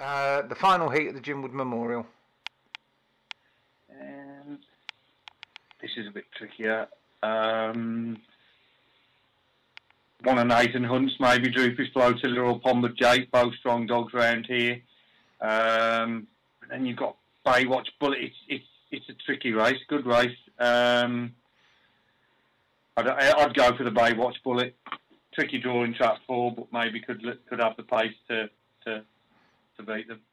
The final heat at the Gimwood Memorial. This is a bit trickier. One of Nathan Hunt's, maybe Droopy's Flotilla or Pombard Jake, both strong dogs round here. And then you've got Baywatch Bullet. It's a tricky race, good race. I'd go for the Baywatch Bullet. Tricky draw in trap 4, but maybe could have the pace to beat them.